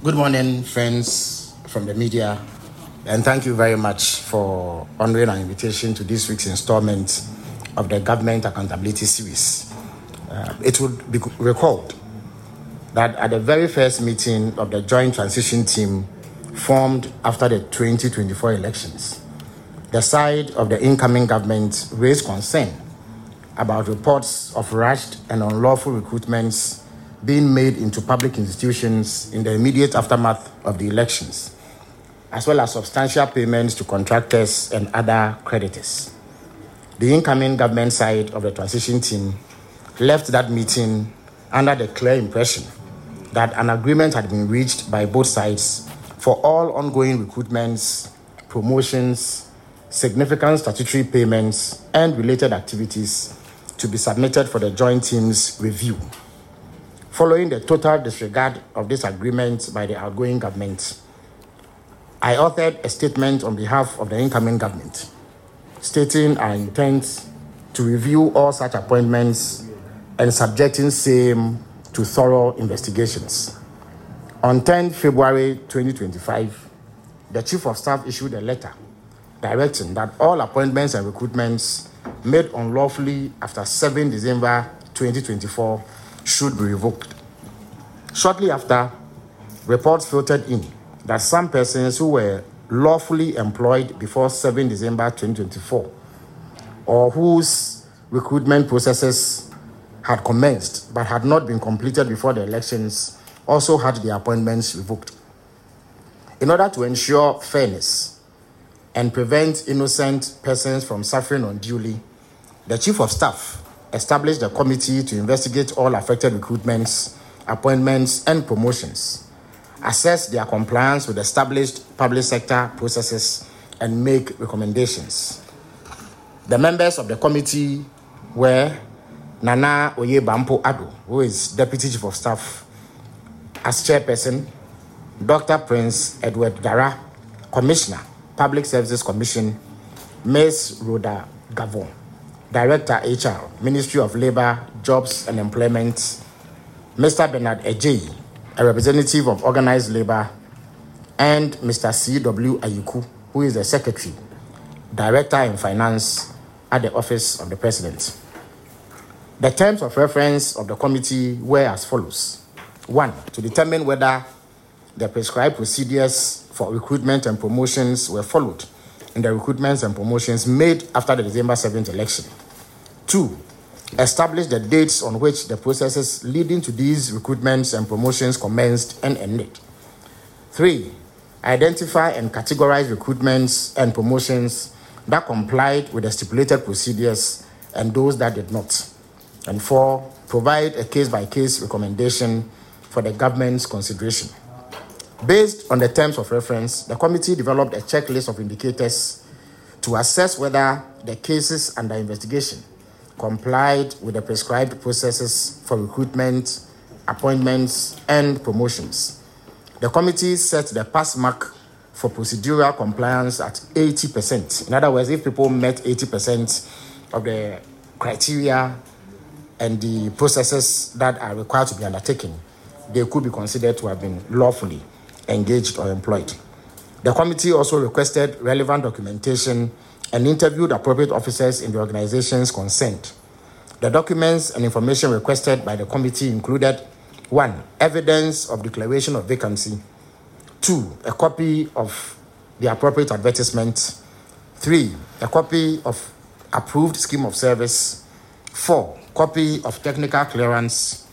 Good morning, friends from the media, and thank you very much for honoring our invitation to this week's installment of the Government Accountability Series. It would be recalled that at the very first meeting of the Joint Transition Team formed after the 2024 elections, the side of the incoming government raised concern about reports of rushed and unlawful recruitments being made into public institutions in the immediate aftermath of the elections, as well as substantial payments to contractors and other creditors. The incoming government side of the transition team left that meeting under the clear impression that an agreement had been reached by both sides for all ongoing recruitments, promotions, significant statutory payments, and related activities to be submitted for the joint team's review. Following the total disregard of this agreement by the outgoing government, I authored a statement on behalf of the incoming government, stating our intent to review all such appointments and subjecting same to thorough investigations. On 10 February 2025, the Chief of Staff issued a letter directing that all appointments and recruitments made unlawfully after 7 December 2024 should be revoked. Shortly after, reports filtered in that some persons who were lawfully employed before 7 December 2024 or whose recruitment processes had commenced but had not been completed before the elections also had their appointments revoked. In order to ensure fairness and prevent innocent persons from suffering unduly, the Chief of Staff established a committee to investigate all affected recruitments, appointments, and promotions, assess their compliance with established public sector processes, and make recommendations. The members of the committee were Nana Oyebampo Ado, who is Deputy Chief of Staff, as chairperson, Dr. Prince Edward Dara, Commissioner, Public Services Commission, Ms. Rhoda Gavon, Director HR, Ministry of Labour, Jobs and Employment, Mr. Bernard Ejeyi, a representative of Organized Labour, and Mr. C.W. Ayuku, who is the Secretary, Director in Finance at the Office of the President. The terms of reference of the committee were as follows. 1. To determine whether the prescribed procedures for recruitment and promotions were followed in the recruitments and promotions made after the December 7th election. 2. Establish the dates on which the processes leading to these recruitments and promotions commenced and ended. 3. Identify and categorize recruitments and promotions that complied with the stipulated procedures and those that did not. And 4. Provide a case-by-case recommendation for the government's consideration. Based on the terms of reference, the committee developed a checklist of indicators to assess whether the cases under investigation complied with the prescribed processes for recruitment, appointments, and promotions. The committee set the pass mark for procedural compliance at 80%. In other words, if people met 80% of the criteria and the processes that are required to be undertaken, they could be considered to have been lawfully engaged or employed. The committee also requested relevant documentation and interviewed appropriate officers in the organizations concerned. The documents and information requested by the committee included 1. Evidence of declaration of vacancy. 2. A copy of the appropriate advertisement. 3. A copy of approved scheme of service. 4. Copy of technical clearance.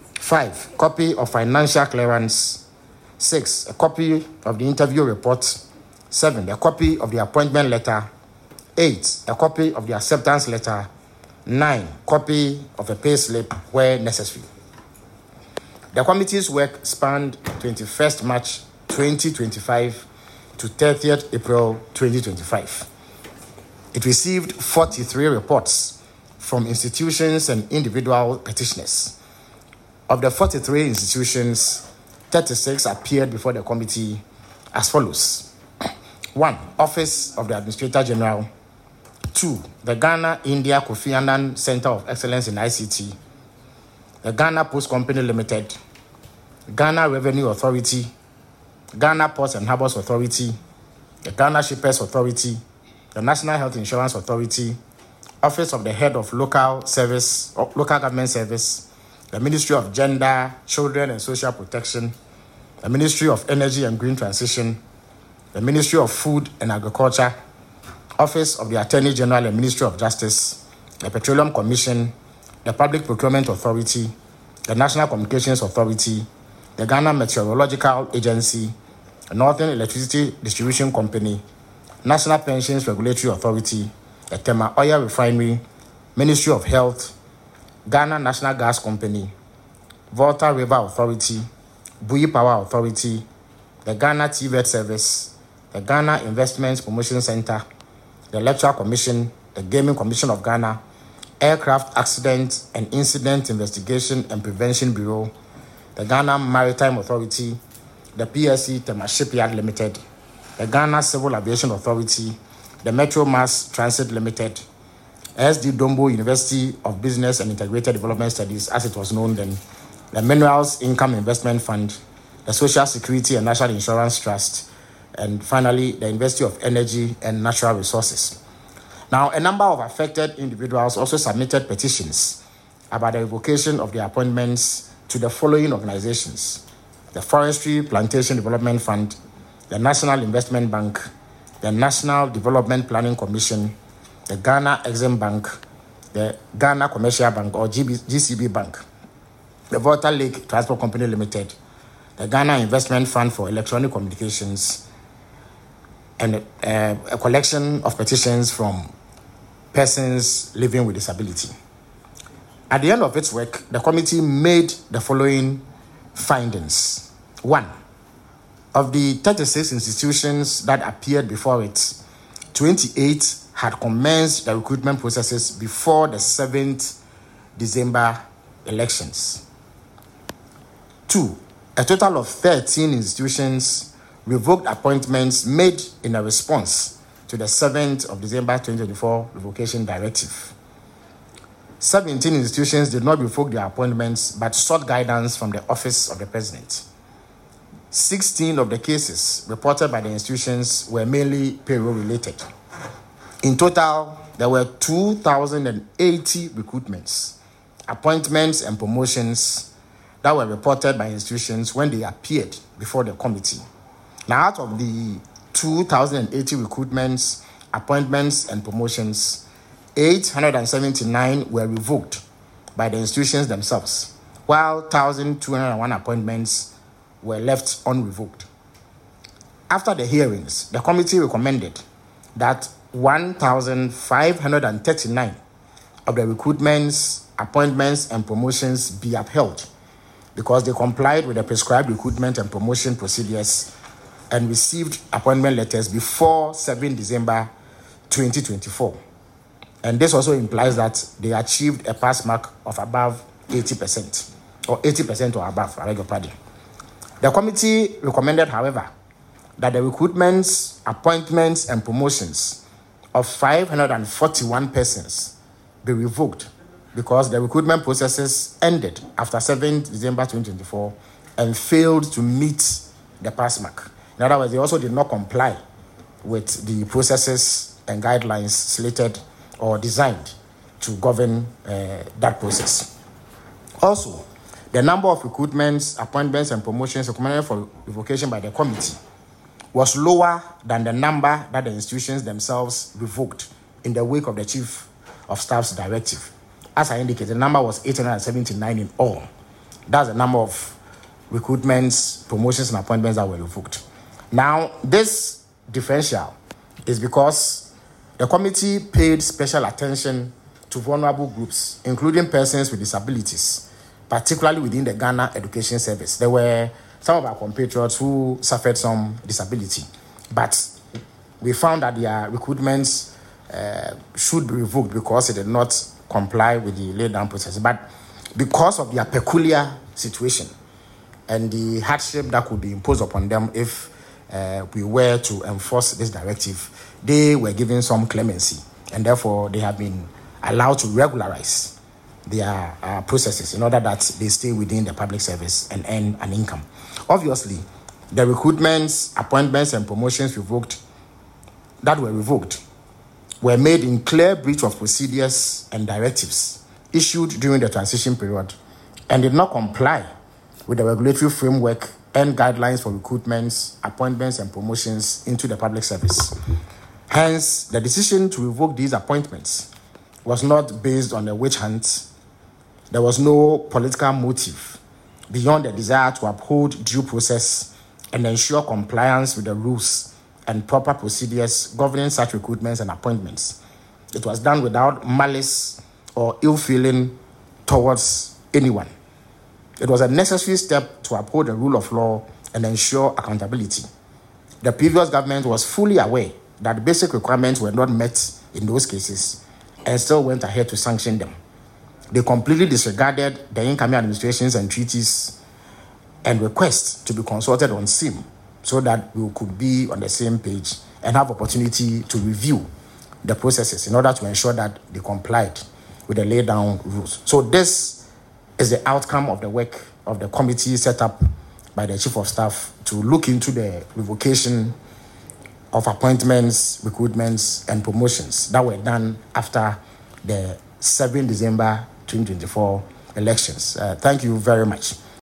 5. Copy of financial clearance. 6. A copy of the interview report. 7. A copy of the appointment letter. 8. A copy of the acceptance letter. 9. Copy of a pay slip where necessary. The committee's work spanned 21st March 2025 to 30th April 2025. It received 43 reports from institutions and individual petitioners. Of the 43 institutions, 36 appeared before the committee as follows. 1. Office of the Administrator General. 2. The Ghana-India Kofi Annan Center of Excellence in ICT. The Ghana Post Company Limited. Ghana Revenue Authority. Ghana Ports and Harbours Authority, the Ghana Shippers Authority, the National Health Insurance Authority, Office of the Head of Local Government Service, the Ministry of Gender, Children and Social Protection, the Ministry of Energy and Green Transition, the Ministry of Food and Agriculture, Office of the Attorney General and Ministry of Justice, the Petroleum Commission, the Public Procurement Authority, the National Communications Authority, the Ghana Meteorological Agency, the Northern Electricity Distribution Company, National Pensions Regulatory Authority, the Tema Oil Refinery, Ministry of Health, Ghana National Gas Company, Volta River Authority, Bui Power Authority, the Ghana TVET Service, the Ghana Investments Promotion Center, the Electoral Commission, the Gaming Commission of Ghana, Aircraft Accident and Incident Investigation and Prevention Bureau, the Ghana Maritime Authority, the PSC Tema Shipyard Limited, the Ghana Civil Aviation Authority, the Metro Mass Transit Limited, SD Dombo University of Business and Integrated Development Studies, as it was known then, the Minerals Income Investment Fund, the Social Security and National Insurance Trust, and finally, the University of Energy and Natural Resources. Now, a number of affected individuals also submitted petitions about the revocation of their appointments to the following organizations: the Forestry Plantation Development Fund, the National Investment Bank, the National Development Planning Commission, the Ghana Exim Bank, the Ghana Commercial Bank or GCB Bank, the Volta Lake Transport Company Limited, the Ghana Investment Fund for Electronic Communications, and a collection of petitions from persons living with disability. At the end of its work, the committee made the following findings. 1. Of the 36 institutions that appeared before it, 28 had commenced the recruitment processes before the 7th December elections. 2. A total of 13 institutions revoked appointments made in a response to the 7th of December 2024 revocation directive. 17 institutions did not revoke their appointments but sought guidance from the Office of the President. 16 of the cases reported by the institutions were mainly payroll-related. In total, there were 2,080 recruitments, appointments, and promotions that were reported by institutions when they appeared before the committee. Now, out of the 2,080 recruitments, appointments, and promotions, 879 were revoked by the institutions themselves, while 1,201 appointments were left unrevoked. After the hearings, the committee recommended that 1,539 of the recruitments, appointments, and promotions be upheld because they complied with the prescribed recruitment and promotion procedures and received appointment letters before 7 December 2024. And this also implies that they achieved a pass mark of above 80%, or 80% or above, I beg your pardon. The committee recommended, however, that the recruitments, appointments, and promotions of 541 persons be revoked because the recruitment processes ended after 7 December 2024 and failed to meet the pass mark. In other words, they also did not comply with the processes and guidelines slated or designed to govern that process. Also, the number of recruitments, appointments, and promotions recommended for revocation by the committee was lower than the number that the institutions themselves revoked in the wake of the Chief of Staff's directive. As I indicated, the number was 879 in all. That's the number of recruitments, promotions, and appointments that were revoked. Now, this differential is because the committee paid special attention to vulnerable groups, including persons with disabilities, particularly within the Ghana Education Service. There were some of our compatriots who suffered some disability, but we found that their recruitments should be revoked because it did not comply with the laid down process. But because of their peculiar situation and the hardship that could be imposed upon them if we were to enforce this directive, they were given some clemency, and therefore they have been allowed to regularize their processes in order that they stay within the public service and earn an income. Obviously, The recruitments, appointments, and promotions that were revoked were made in clear breach of procedures and directives issued during the transition period and did not comply with the regulatory framework and guidelines for recruitments, appointments, and promotions into the public service. Hence, the decision to revoke these appointments was not based on a witch hunt. There was no political motive beyond the desire to uphold due process and ensure compliance with the rules and proper procedures governing such recruitments and appointments. It was done without malice or ill feeling towards anyone. It was a necessary step to uphold the rule of law and ensure accountability. The previous government was fully aware that basic requirements were not met in those cases and still went ahead to sanction them. They completely disregarded the incoming administrations and treaties and requests to be consulted on SIM so that we could be on the same page and have opportunity to review the processes in order to ensure that they complied with the laid down rules. So this is the outcome of the work of the committee set up by the Chief of Staff to look into the revocation of appointments, recruitments, and promotions that were done after the 7 December 2024 elections. Thank you very much.